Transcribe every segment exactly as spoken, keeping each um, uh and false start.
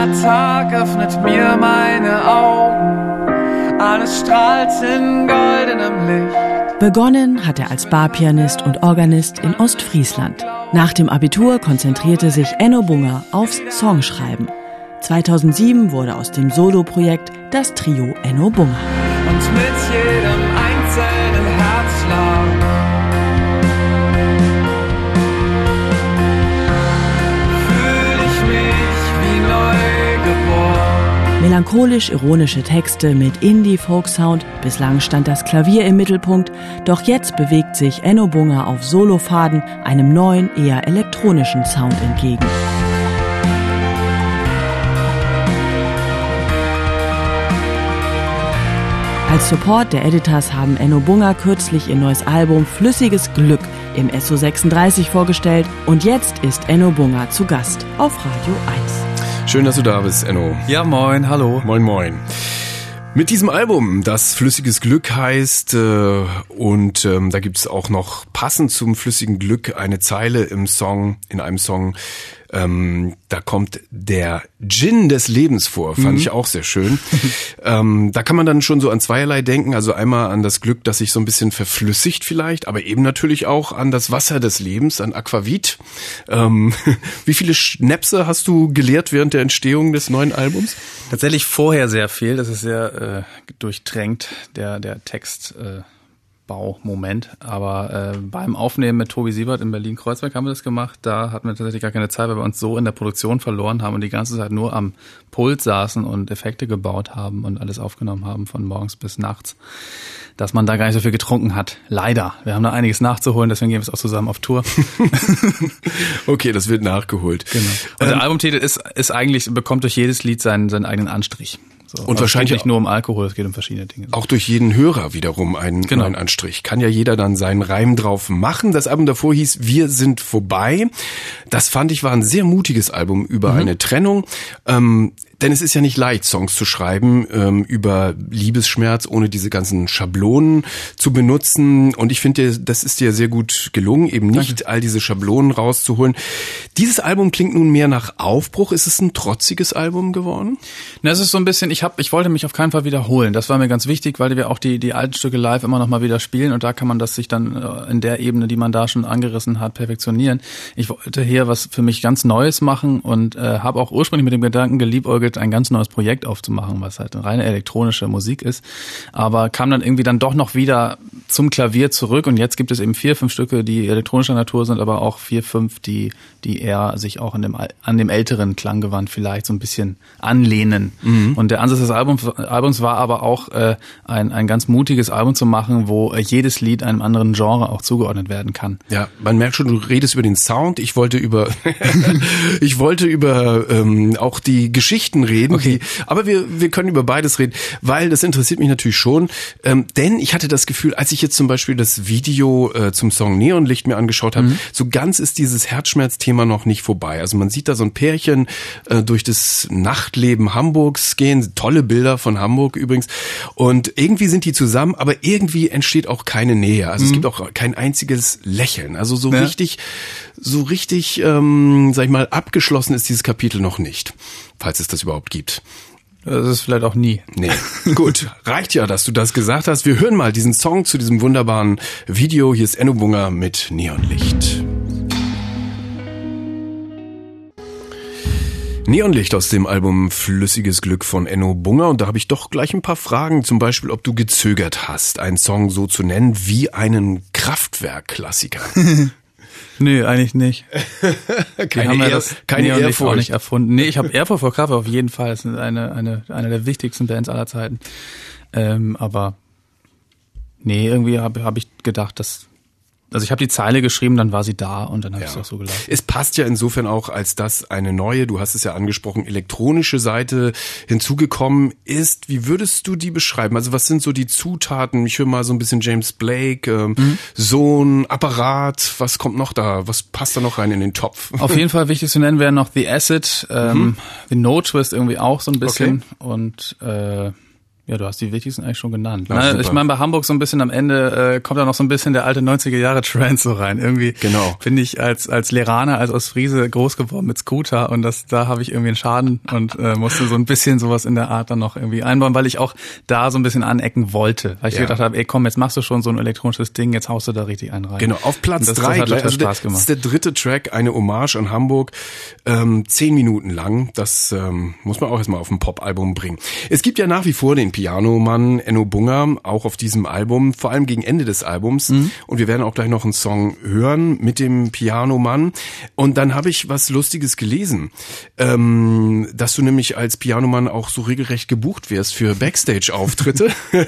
der Tag öffnet mir meine Augen, alles strahlt in goldenem Licht. Begonnen hat er als Barpianist und Organist in Ostfriesland. Nach dem Abitur konzentrierte sich Enno Bunger aufs Songschreiben. zweitausendsieben wurde aus dem Soloprojekt das Trio Enno Bunger. Und mit jedem einzelnen Herzschlag fühle ich mich wie neu geboren. Melancholisch-ironische Texte mit Indie-Folk-Sound, bislang stand das Klavier im Mittelpunkt, doch jetzt bewegt sich Enno Bunger auf Solofaden einem neuen, eher elektronischen Sound entgegen. Als Support der Editors haben Enno Bunger kürzlich ihr neues Album Flüssiges Glück im S O sechsunddreißig vorgestellt und jetzt ist Enno Bunger zu Gast auf Radio eins. Schön, dass du da bist, Enno. Ja, moin, hallo. Moin, moin. Mit diesem Album, das Flüssiges Glück heißt, äh, und ähm, da gibt's auch noch passend zum Flüssigen Glück eine Zeile im Song, in einem Song, ähm, da kommt der Gin des Lebens vor, fand mhm. ich auch sehr schön. ähm, da kann man dann schon so an zweierlei denken, also einmal an das Glück, das sich so ein bisschen verflüssigt vielleicht, aber eben natürlich auch an das Wasser des Lebens, an Aquavit. Ähm, wie viele Schnäpse hast du geleert während der Entstehung des neuen Albums? Tatsächlich vorher sehr viel, das ist sehr äh, durchtränkt, der der Text. Äh Baumoment, aber äh, beim Aufnehmen mit Tobi Siebert in Berlin-Kreuzberg haben wir das gemacht. Da hatten wir tatsächlich gar keine Zeit, weil wir uns so in der Produktion verloren haben und die ganze Zeit nur am Pult saßen und Effekte gebaut haben und alles aufgenommen haben von morgens bis nachts, dass man da gar nicht so viel getrunken hat. Leider. Wir haben da einiges nachzuholen, deswegen gehen wir es auch zusammen auf Tour. Okay, das wird nachgeholt. Genau. Und ähm, der Albumtitel ist ist eigentlich, bekommt durch jedes Lied seinen, seinen eigenen Anstrich. So, und wahrscheinlich nicht nur um Alkohol, es geht um verschiedene Dinge. Auch durch jeden Hörer wiederum einen genau. neuen Anstrich. Kann ja jeder dann seinen Reim drauf machen. Das Album davor hieß Wir sind vorbei. Das fand ich war ein sehr mutiges Album über mhm. eine Trennung. Ähm, Denn es ist ja nicht leicht, Songs zu schreiben ähm, über Liebesschmerz, ohne diese ganzen Schablonen zu benutzen. Und ich finde, das ist dir sehr gut gelungen, eben nicht Danke. all diese Schablonen rauszuholen. Dieses Album klingt nun mehr nach Aufbruch. Ist es ein trotziges Album geworden? Na, es ist so ein bisschen, ich hab, ich wollte mich auf keinen Fall wiederholen. Das war mir ganz wichtig, weil wir auch die die alten Stücke live immer noch mal wieder spielen. Und da kann man das sich dann in der Ebene, die man da schon angerissen hat, perfektionieren. Ich wollte hier was für mich ganz Neues machen und äh, habe auch ursprünglich mit dem Gedanken geliebäugelt, ein ganz neues Projekt aufzumachen, was halt eine reine elektronische Musik ist, aber kam dann irgendwie dann doch noch wieder zum Klavier zurück und jetzt gibt es eben vier, fünf Stücke, die elektronischer Natur sind, aber auch vier, fünf, die die eher sich auch an dem an dem älteren Klanggewand vielleicht so ein bisschen anlehnen. Mhm. Und der Ansatz des Albums, Albums war aber auch äh, ein ein ganz mutiges Album zu machen, wo äh, jedes Lied einem anderen Genre auch zugeordnet werden kann. Ja, man merkt schon, du redest über den Sound. Ich wollte über ich wollte über ähm, auch die Geschichten reden, okay. die, aber wir wir können über beides reden, weil das interessiert mich natürlich schon, ähm, denn ich hatte das Gefühl, als ich jetzt zum Beispiel das Video äh, zum Song Neonlicht mir angeschaut habe, mhm. so ganz ist dieses Herzschmerzthema noch nicht vorbei. Also man sieht da so ein Pärchen äh, durch das Nachtleben Hamburgs gehen, tolle Bilder von Hamburg übrigens, und irgendwie sind die zusammen, aber irgendwie entsteht auch keine Nähe. Also mhm. es gibt auch kein einziges Lächeln. Also so ja. richtig, so richtig, ähm, sag ich mal, abgeschlossen ist dieses Kapitel noch nicht, falls es das überhaupt gibt. Das ist vielleicht auch nie. Nee. Gut, reicht ja, dass du das gesagt hast. Wir hören mal diesen Song zu diesem wunderbaren Video. Hier ist Enno Bunger mit Neonlicht. Neonlicht aus dem Album Flüssiges Glück von Enno Bunger. Und da habe ich doch gleich ein paar Fragen. Zum Beispiel, ob du gezögert hast, einen Song so zu nennen wie einen Kraftwerk-Klassiker. Nö, eigentlich nicht. keine haben Ehr, ja das keine Ehrfurcht. Auch nicht erfunden. Nee, ich habe Ehrfurcht vor Kraftwerk auf jeden Fall. Das ist eine eine eine der wichtigsten Bands aller Zeiten. Ähm, aber nee, irgendwie habe hab ich gedacht, dass also ich habe die Zeile geschrieben, dann war sie da und dann habe ja. ich es auch so gelassen. Es passt ja insofern auch, als dass eine neue, du hast es ja angesprochen, elektronische Seite hinzugekommen ist. Wie würdest du die beschreiben? Also was sind so die Zutaten? Ich höre mal so ein bisschen James Blake, ähm, mhm. so ein Apparat. Was kommt noch da? Was passt da noch rein in den Topf? Auf jeden Fall wichtig zu nennen wäre noch The Acid, ähm, mhm. The No Twist irgendwie auch so ein bisschen okay. und äh, Ja, du hast die wichtigsten eigentlich schon genannt. Na, Na, ich meine, bei Hamburg so ein bisschen am Ende äh, kommt da noch so ein bisschen der alte neunziger-Jahre-Trend so rein. Irgendwie genau. bin ich als als Leraner, als Ostfriese groß geworden mit Scooter und das da habe ich irgendwie einen Schaden und äh, musste so ein bisschen sowas in der Art dann noch irgendwie einbauen, weil ich auch da so ein bisschen anecken wollte. Weil ich ja. gedacht habe, ey komm, jetzt machst du schon so ein elektronisches Ding, jetzt haust du da richtig einen rein. Genau, auf Platz das, drei. Das hat also Spaß der, gemacht. Das ist der dritte Track, eine Hommage an Hamburg. Ähm, zehn Minuten lang. Das ähm, muss man auch erstmal auf ein Pop-Album bringen. Es gibt ja nach wie vor den Pianomann Enno Bunger, auch auf diesem Album, vor allem gegen Ende des Albums. Mhm. Und wir werden auch gleich noch einen Song hören mit dem Pianomann. Und dann habe ich was Lustiges gelesen, ähm, dass du nämlich als Pianomann auch so regelrecht gebucht wirst für Backstage-Auftritte.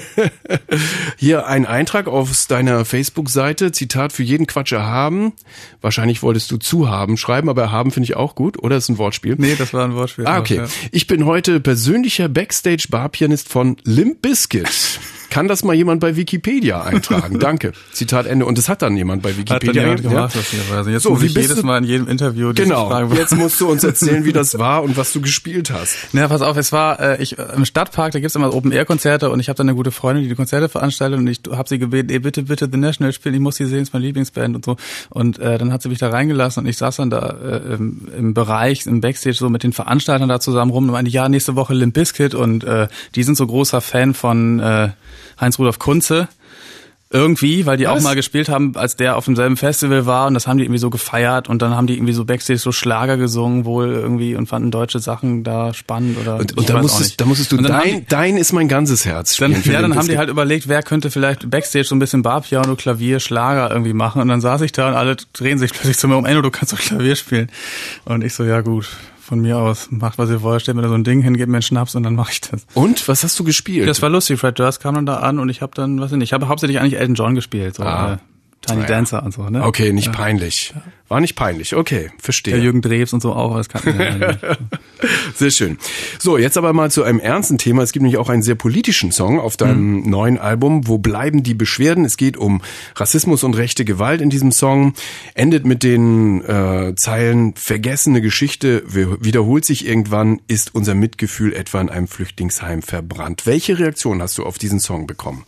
Hier ein Eintrag auf deiner Facebook-Seite, Zitat, für jeden Quatsch erhaben. Wahrscheinlich wolltest du zu haben schreiben, aber erhaben finde ich auch gut, oder? Das ist ein Wortspiel. Nee, das war ein Wortspiel. Ah, okay. Ja. Ich bin heute persönlicher Backstage-Barpianist von Limp Bizkit. Kann das mal jemand bei Wikipedia eintragen? Danke. Zitat Ende. Und das hat dann jemand bei Wikipedia. Hat dann jemand gemacht, ja. Also jetzt so, muss ich jedes du? Mal in jedem Interview diese genau. Frage. Jetzt musst du uns erzählen, wie das war und was du gespielt hast. Na, pass auf, es war äh, ich im Stadtpark, da gibt's immer Open-Air-Konzerte und ich habe da eine gute Freundin, die die Konzerte veranstaltet und ich habe sie gebeten, ey, bitte, bitte The National spielen, ich muss sie sehen, ist meine Lieblingsband und so. Und äh, dann hat sie mich da reingelassen und ich saß dann da äh, im, im Bereich, im Backstage so mit den Veranstaltern da zusammen rum und meinte, ja, nächste Woche Limp Bizkit und äh, die sind so großer Fan von äh, Heinz-Rudolf Kunze. Irgendwie, weil die Was? auch mal gespielt haben, als der auf demselben Festival war und das haben die irgendwie so gefeiert und dann haben die irgendwie so Backstage so Schlager gesungen wohl irgendwie und fanden deutsche Sachen da spannend oder und, und da musstest, da musstest du dein, die, dein ist mein ganzes Herz spielen. Dann, ja, dann haben die halt überlegt, wer könnte vielleicht Backstage so ein bisschen Barpiano, Klavier, Schlager irgendwie machen und dann saß ich da und alle drehen sich plötzlich zu mir um, ey, du kannst doch Klavier spielen. Und ich so, ja gut. Von mir aus, macht was ihr wollt, stellt mir da so ein Ding hin, gebt mir einen Schnaps und dann mache ich das. Und? Was hast du gespielt? Das war lustig, Fred Durst kam dann da an und ich habe dann, was weiß ich nicht, ich habe hauptsächlich eigentlich Elton John gespielt, so ah. äh, Tiny ja. Dancer und so, ne? Okay, nicht ja. peinlich. War nicht peinlich, okay, verstehe. Der Jürgen Drews und so auch, das kann ich ja. Sehr schön. So, jetzt aber mal zu einem ernsten Thema. Es gibt nämlich auch einen sehr politischen Song auf deinem mhm. neuen Album. Wo bleiben die Beschwerden? Es geht um Rassismus und rechte Gewalt in diesem Song. Endet mit den äh, Zeilen, vergessene Geschichte wiederholt sich irgendwann, ist unser Mitgefühl etwa in einem Flüchtlingsheim verbrannt. Welche Reaktion hast du auf diesen Song bekommen?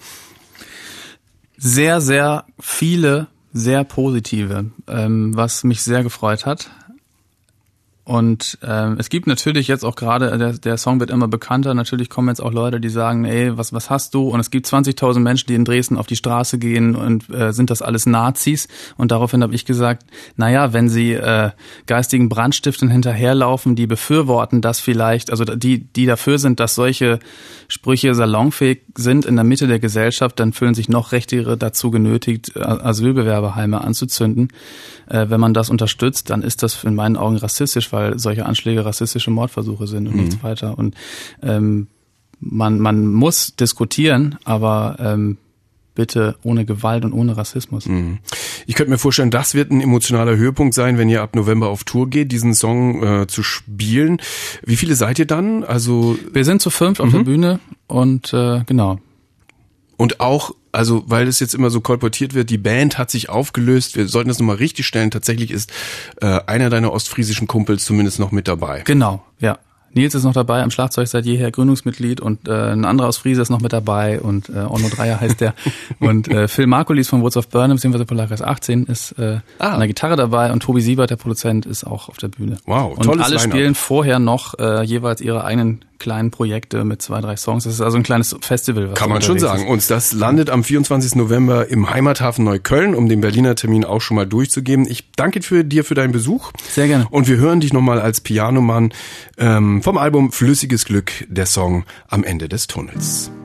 Sehr, sehr viele, sehr positive, ähm, was mich sehr gefreut hat. Und ähm, es gibt natürlich jetzt auch gerade, der, der Song wird immer bekannter, natürlich kommen jetzt auch Leute, die sagen, ey, was was hast du? Und es gibt zwanzigtausend Menschen, die in Dresden auf die Straße gehen und äh, sind das alles Nazis? Und daraufhin habe ich gesagt, naja, wenn sie äh, geistigen Brandstiften hinterherlaufen, die befürworten das vielleicht, also die die dafür sind, dass solche Sprüche salonfähig sind in der Mitte der Gesellschaft, dann fühlen sich noch Rechtere dazu genötigt, Asylbewerberheime anzuzünden. Äh, wenn man das unterstützt, dann ist das in meinen Augen rassistisch, weil solche Anschläge rassistische Mordversuche sind und mhm. nichts weiter. Und ähm, man man muss diskutieren, aber ähm, bitte ohne Gewalt und ohne Rassismus. Mhm. Ich könnte mir vorstellen, das wird ein emotionaler Höhepunkt sein, wenn ihr ab November auf Tour geht, diesen Song äh, zu spielen. Wie viele seid ihr dann? Also wir sind zu fünf auf mhm. der Bühne und äh, genau. Und auch, also weil es jetzt immer so kolportiert wird, die Band hat sich aufgelöst, wir sollten das nochmal richtig stellen, tatsächlich ist äh, einer deiner ostfriesischen Kumpels zumindest noch mit dabei. Genau, ja. Nils ist noch dabei, am Schlagzeug seit jeher Gründungsmitglied und äh, ein anderer aus Friese ist noch mit dabei und äh, Onno Dreier heißt der. Und äh, Phil Markulis von Woods of Burnham, beziehungsweise Polaris achtzehn, ist äh, ah. an der Gitarre dabei und Tobi Siebert, der Produzent, ist auch auf der Bühne. Wow, und tolles alle Line-Up. Spielen vorher noch äh, jeweils ihre eigenen kleinen Projekte mit zwei, drei Songs. Das ist also ein kleines Festival. Was Kann man schon sagen. Ist. Und das landet am vierundzwanzigsten November im Heimathafen Neukölln, um den Berliner Termin auch schon mal durchzugeben. Ich danke für dir für deinen Besuch. Sehr gerne. Und wir hören dich nochmal als Pianomann ähm, vom Album Flüssiges Glück, der Song Am Ende des Tunnels.